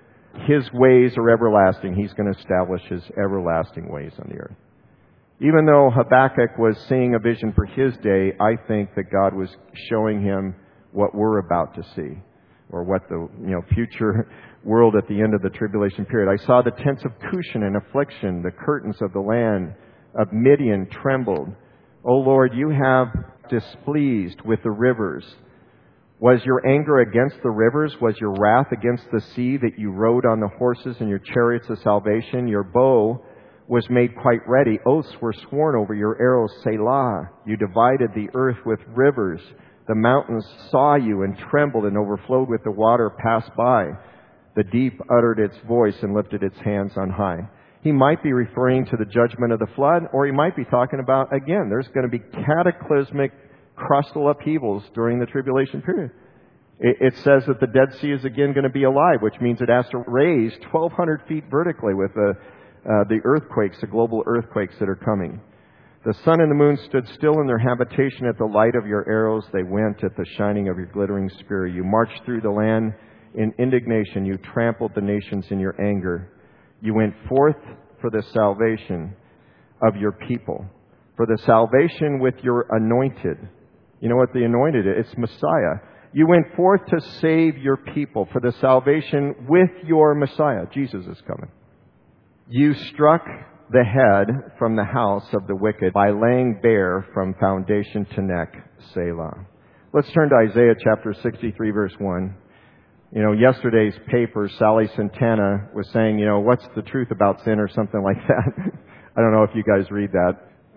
His ways are everlasting. He's going to establish His everlasting ways on the earth. Even though Habakkuk was seeing a vision for his day, I think that God was showing him what we're about to see, or what the future world at the end of the tribulation period. I saw the tents of Cushan in affliction, the curtains of the land of Midian trembled. O Lord, you have displeased with the rivers. Was your anger against the rivers? Was your wrath against the sea that you rode on the horses and your chariots of salvation? Your bow was made quite ready. Oaths were sworn over your arrows, Selah. You divided the earth with rivers. The mountains saw you and trembled and overflowed with the water passed by. The deep uttered its voice and lifted its hands on high. He might be referring to the judgment of the flood, or he might be talking about, again, there's going to be cataclysmic crustal upheavals during the tribulation period. It says that the Dead Sea is again going to be alive, which means it has to raise 1,200 feet vertically with the earthquakes, the global earthquakes that are coming. The sun and the moon stood still in their habitation at the light of your arrows. They went at the shining of your glittering spear. You marched through the land in indignation. You trampled the nations in your anger. You went forth for the salvation of your people, for the salvation with your anointed. You know what the anointed is? It's Messiah. You went forth to save your people, for the salvation with your Messiah. Jesus is coming. You struck the head from the house of the wicked by laying bare from foundation to neck, Selah. Let's turn to Isaiah chapter 63, verse 1. Yesterday's paper, Sally Santana was saying, what's the truth about sin or something like that. I don't know if you guys read that.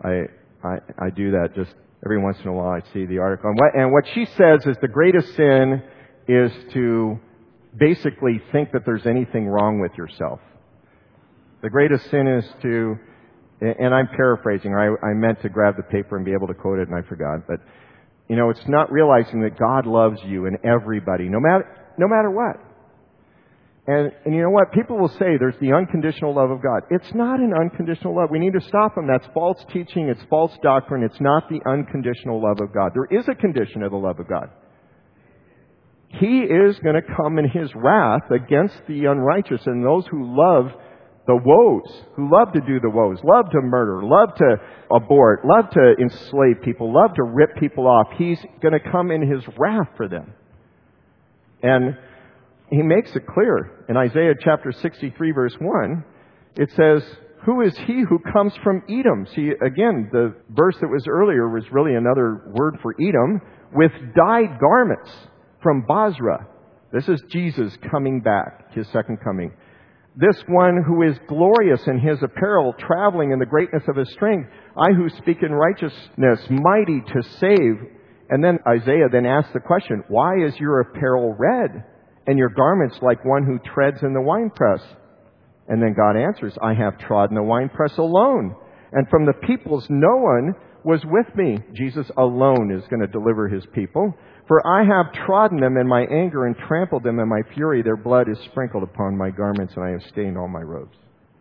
I do that just every once in a while. I see the article. And what she says is the greatest sin is to basically think that there's anything wrong with yourself. The greatest sin is to, and I'm paraphrasing, I meant to grab the paper and be able to quote it and I forgot, but it's not realizing that God loves you and everybody, no matter what. And you know what? People will say there's the unconditional love of God. It's not an unconditional love. We need to stop them. That's false teaching. It's false doctrine. It's not the unconditional love of God. There is a condition of the love of God. He is going to come in His wrath against the unrighteous and those who love the woes, who love to do the woes, love to murder, love to abort, love to enslave people, love to rip people off. He's going to come in His wrath for them. And He makes it clear. In Isaiah chapter 63, verse 1, it says, "Who is he who comes from Edom?" See, again, the verse that was earlier was really another word for Edom, "with dyed garments from Basra." This is Jesus coming back, His second coming. "This one who is glorious in his apparel, traveling in the greatness of his strength. I who speak in righteousness, mighty to save." And then Isaiah then asks the question, "Why is your apparel red, and your garments like one who treads in the winepress?" And then God answers, "I have trodden the winepress alone, and from the peoples no one was with me." Jesus alone is going to deliver His people. "For I have trodden them in my anger and trampled them in my fury. Their blood is sprinkled upon my garments, and I have stained all my robes."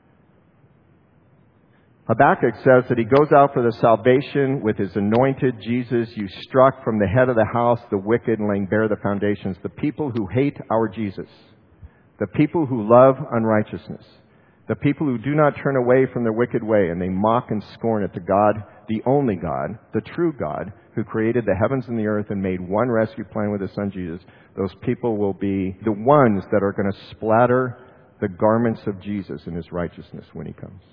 Habakkuk says that he goes out for the salvation with his anointed Jesus. "You struck from the head of the house the wicked, and laying bare the foundations." The people who hate our Jesus, the people who love unrighteousness, the people who do not turn away from their wicked way, and they mock and scorn at the God, the only God, the true God, who created the heavens and the earth and made one rescue plan with His Son Jesus, those people will be the ones that are going to splatter the garments of Jesus in His righteousness when He comes.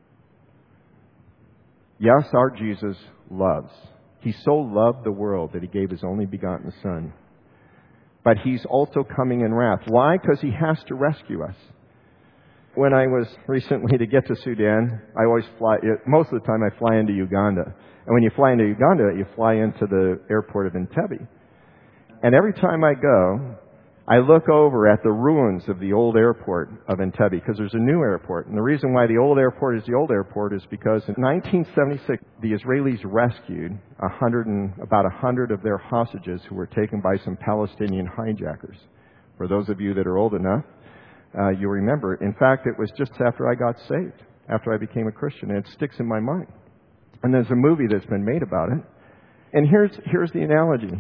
Yes, our Jesus loves. He so loved the world that He gave His only begotten Son. But He's also coming in wrath. Why? Because He has to rescue us. When I was recently to get to Sudan, I always fly, most of the time I fly into Uganda. And when you fly into Uganda, you fly into the airport of Entebbe. And every time I go, I look over at the ruins of the old airport of Entebbe, because there's a new airport. And the reason why the old airport is the old airport is because in 1976, the Israelis rescued about 100 of their hostages who were taken by some Palestinian hijackers. For those of you that are old enough, you remember. In fact, it was just after I got saved, after I became a Christian, and it sticks in my mind. And there's a movie that's been made about it. And here's the analogy.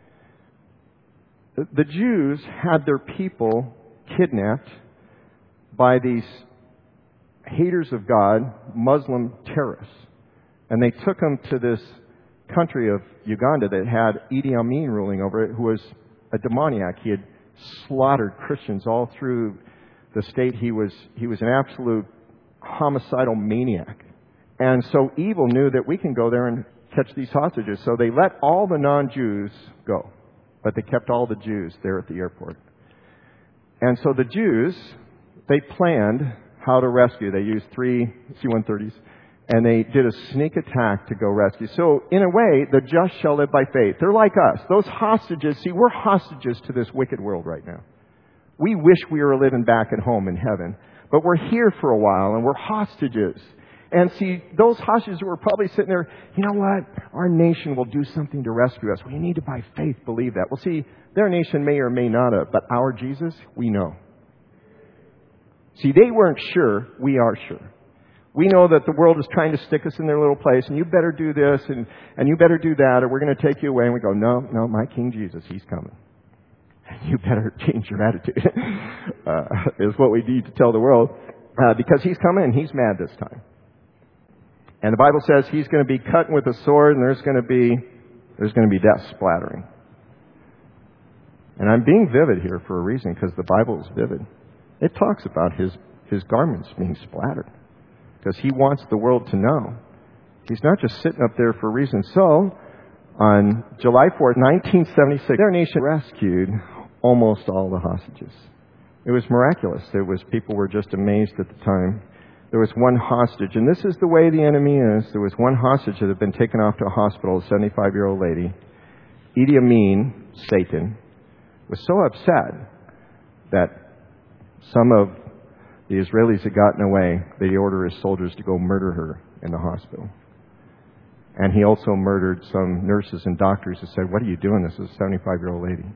The Jews had their people kidnapped by these haters of God, Muslim terrorists. And they took them to this country of Uganda that had Idi Amin ruling over it, who was a demoniac. He had slaughtered Christians all through the state. He was an absolute homicidal maniac. And so evil knew that we can go there and catch these hostages. So they let all the non-Jews go. But they kept all the Jews there at the airport. And so the Jews, they planned how to rescue. They used 3 C-130s. And they did a sneak attack to go rescue. So in a way, the just shall live by faith. They're like us. Those hostages, see, we're hostages to this wicked world right now. We wish we were living back at home in heaven. But we're here for a while and we're hostages. And see, those hostages were probably sitting there, you know what? Our nation will do something to rescue us. We need to, by faith, believe that. Well, see, their nation may or may not have, but our Jesus, we know. See, they weren't sure. We are sure. We know that the world is trying to stick us in their little place, and you better do this, and you better do that, or we're going to take you away. And we go, no, my King Jesus, He's coming. You better change your attitude, is what we need to tell the world, because He's coming and He's mad this time. And the Bible says He's going to be cut with a sword, and there's going to be death splattering. And I'm being vivid here for a reason, because the Bible is vivid. It talks about His garments being splattered, because He wants the world to know. He's not just sitting up there for a reason. So, on July 4th, 1976, our nation rescued almost all the hostages. It was miraculous. People were just amazed at the time. There was one hostage, and this is the way the enemy is. There was one hostage that had been taken off to a hospital, a 75-year-old lady. Idi Amin, Satan, was so upset that some of the Israelis had gotten away that he ordered his soldiers to go murder her in the hospital. And he also murdered some nurses and doctors who said, "What are you doing? This is a 75-year-old lady."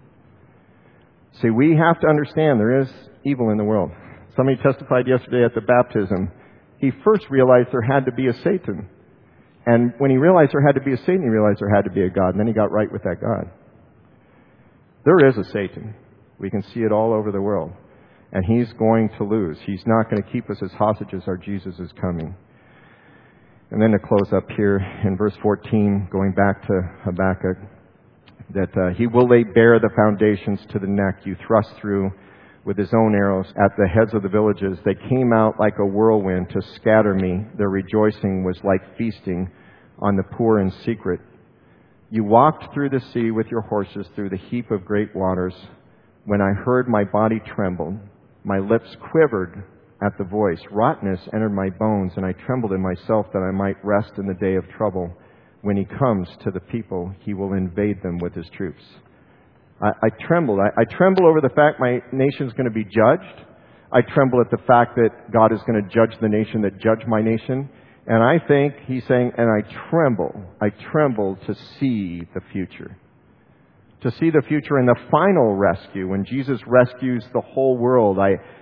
See, we have to understand there is evil in the world. Somebody testified yesterday at the baptism. He first realized there had to be a Satan. And when he realized there had to be a Satan, he realized there had to be a God. And then he got right with that God. There is a Satan. We can see it all over the world. And he's going to lose. He's not going to keep us as hostages. Our Jesus is coming. And then to close up here in verse 14, going back to Habakkuk, that he will lay bare the foundations to the neck. You thrust through with his own arrows at the heads of the villages. They came out like a whirlwind to scatter me. Their rejoicing was like feasting on the poor in secret. You walked through the sea with your horses through the heap of great waters. When I heard, my body trembled. My lips quivered at the voice. Rottenness entered my bones, and I trembled in myself that I might rest in the day of trouble. When he comes to the people, he will invade them with his troops. I trembled. I tremble over the fact my nation's going to be judged. I tremble at the fact that God is going to judge the nation that judged my nation. And I think he's saying, and I tremble to see the future. To see the future and the final rescue. When Jesus rescues the whole world,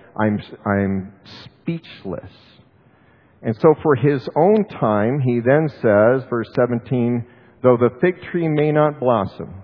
I'm speechless. And so for his own time, he then says, verse 17, though the fig tree may not blossom,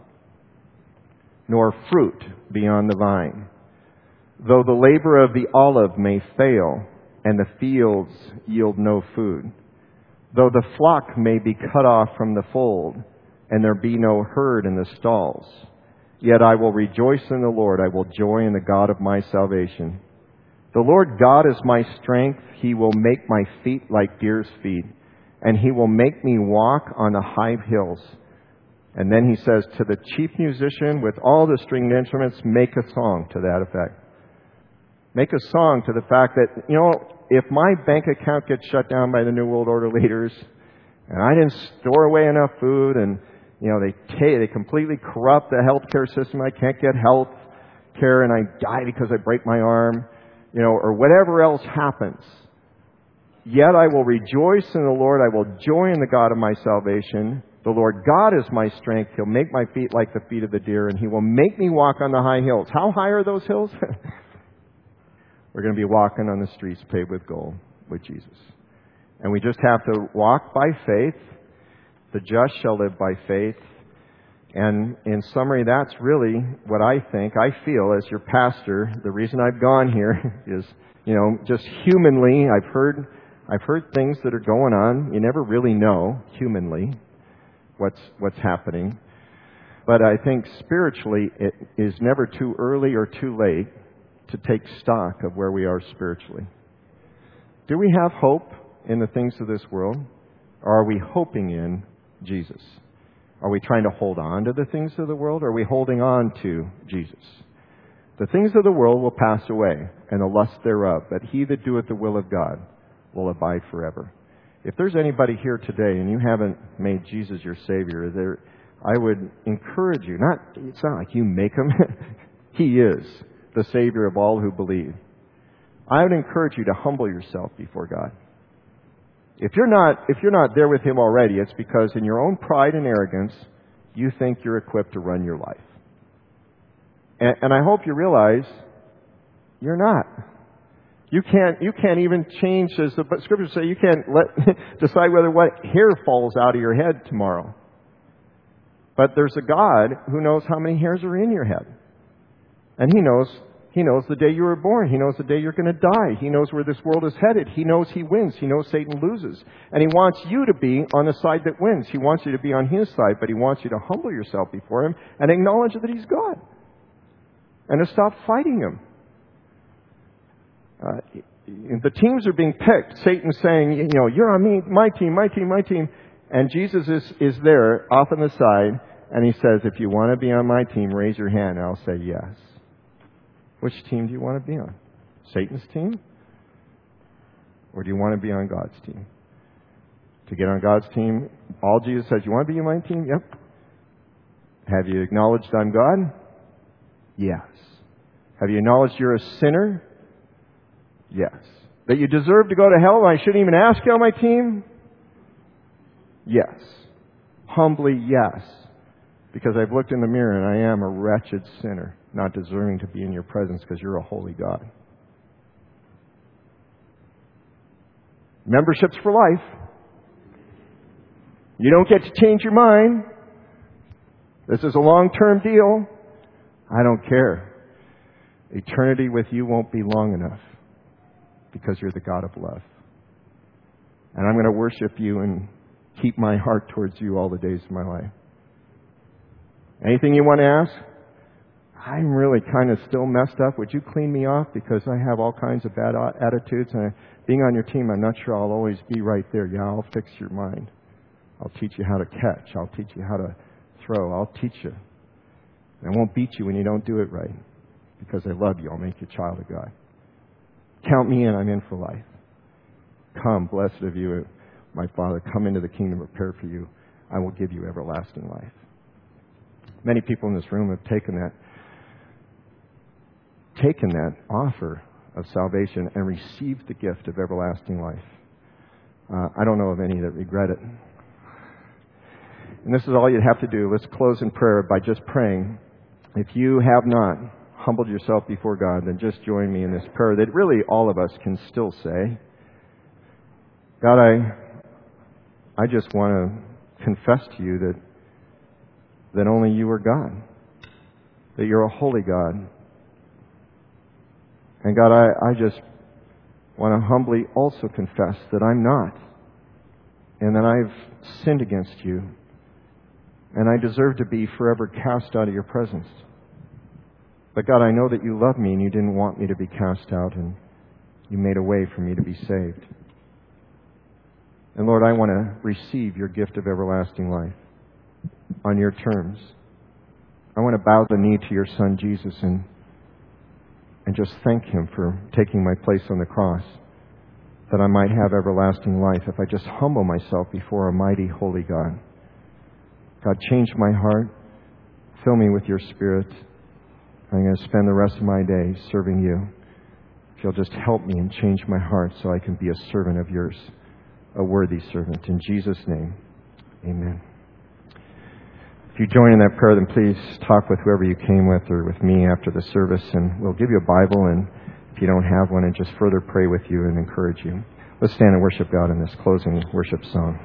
nor fruit be on the vine, though the labor of the olive may fail, and the fields yield no food, though the flock may be cut off from the fold, and there be no herd in the stalls, yet I will rejoice in the Lord. I will joy in the God of my salvation. The Lord God is my strength. He will make my feet like deer's feet, and he will make me walk on the high hills. And then he says to the chief musician with all the stringed instruments, make a song to that effect. Make a song to the fact that, if my bank account gets shut down by the New World Order leaders, and I didn't store away enough food, and they completely corrupt the healthcare system, I can't get health care, and I die because I break my arm, or whatever else happens. Yet I will rejoice in the Lord. I will joy in the God of my salvation. The Lord God is my strength. He'll make my feet like the feet of the deer, and he will make me walk on the high hills. How high are those hills? We're going to be walking on the streets paved with gold with Jesus. And we just have to walk by faith. The just shall live by faith. And in summary, that's really what I feel as your pastor. The reason I've gone here is, just humanly, I've heard things that are going on. You never really know humanly what's happening. But I think spiritually, it is never too early or too late to take stock of where we are spiritually. Do we have hope in the things of this world? Or are we hoping in Jesus? Are we trying to hold on to the things of the world? Or are we holding on to Jesus? The things of the world will pass away, and the lust thereof. But he that doeth the will of God will abide forever. If there's anybody here today and you haven't made Jesus your Savior, I would encourage you, it's not like you make him. He is the Savior of all who believe. I would encourage you to humble yourself before God. If you're not there with him already, it's because in your own pride and arrogance, you think you're equipped to run your life. And I hope you realize you're not. You can't even change, as the scriptures say, you can't decide whether what hair falls out of your head tomorrow. But there's a God who knows how many hairs are in your head. And He knows the day you were born. He knows the day you're going to die. He knows where this world is headed. He knows He wins. He knows Satan loses. And He wants you to be on the side that wins. He wants you to be on His side, but He wants you to humble yourself before Him and acknowledge that He's God. And to stop fighting Him. The teams are being picked. Satan's saying, you're on me, my team, my team, my team. And Jesus is there off on the side, and He says, if you want to be on my team, raise your hand, and I'll say yes. Which team do you want to be on? Satan's team? Or do you want to be on God's team? To get on God's team, all Jesus says, you want to be on my team? Yep. Have you acknowledged I'm God? Yes. Have you acknowledged you're a sinner? Yes. That you deserve to go to hell and I shouldn't even ask you on my team? Yes. Humbly, yes. Because I've looked in the mirror and I am a wretched sinner, not deserving to be in your presence because you're a holy God. Membership's for life. You don't get to change your mind. This is a long-term deal. I don't care. Eternity with you won't be long enough because you're the God of love. And I'm going to worship you and keep my heart towards you all the days of my life. Anything you want to ask? I'm really kind of still messed up. Would you clean me off? Because I have all kinds of bad attitudes. And being on your team, I'm not sure I'll always be right there. Yeah, I'll fix your mind. I'll teach you how to catch. I'll teach you how to throw. I'll teach you. And I won't beat you when you don't do it right. Because I love you. I'll make you a child of God. Count me in. I'm in for life. Come, blessed of you, my Father. Come into the kingdom prepared for you. I will give you everlasting life. Many people in this room have taken that offer of salvation and received the gift of everlasting life. I don't know of any that regret it. And this is all you'd have to do. Let's close in prayer by just praying. If you have not humbled yourself before God, then just join me in this prayer that really all of us can still say. God, I just want to confess to you that only you are God, that you're a holy God. And God, I just want to humbly also confess that I'm not, and that I've sinned against you, and I deserve to be forever cast out of your presence. But God, I know that you love me and you didn't want me to be cast out, and you made a way for me to be saved. And Lord, I want to receive your gift of everlasting life on your terms. I want to bow the knee to your Son, Jesus, and just thank him for taking my place on the cross, that I might have everlasting life if I just humble myself before a mighty, holy God. God, change my heart. Fill me with your Spirit. I'm going to spend the rest of my days serving you. If you'll just help me and change my heart so I can be a servant of yours, a worthy servant. In Jesus' name, amen. If you join in that prayer, then please talk with whoever you came with or with me after the service, and we'll give you a Bible, and if you don't have one, and just further pray with you and encourage you. Let's stand and worship God in this closing worship song.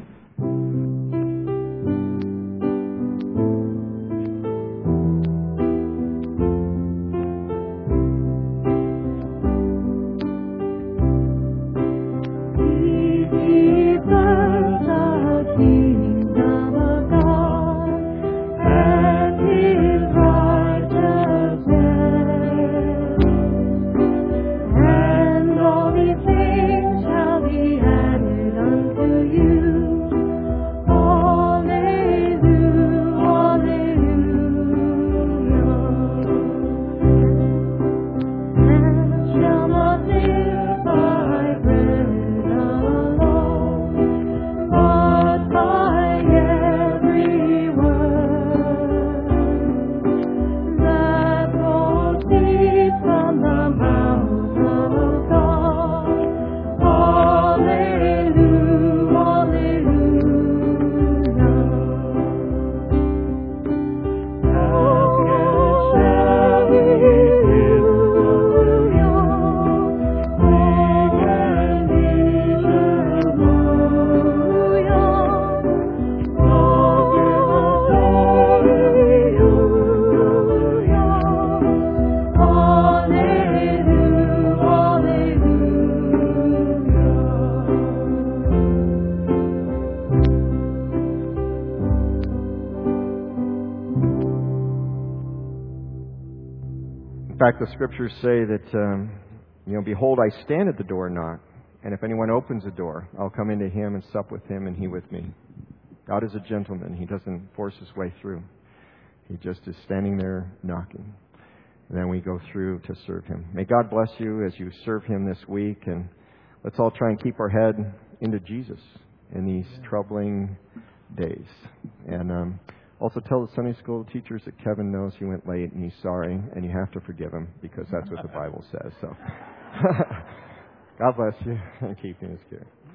In fact, the scriptures say that, behold, I stand at the door and knock, and if anyone opens the door, I'll come into him and sup with him and he with me. God is a gentleman. He doesn't force his way through. He just is standing there knocking. And then we go through to serve him. May God bless you as you serve him this week, and let's all try and keep our head into Jesus in these troubling days. And also tell the Sunday school teachers that Kevin knows he went late and he's sorry, and you have to forgive him because that's what the Bible says. So God bless you and keep you in his care.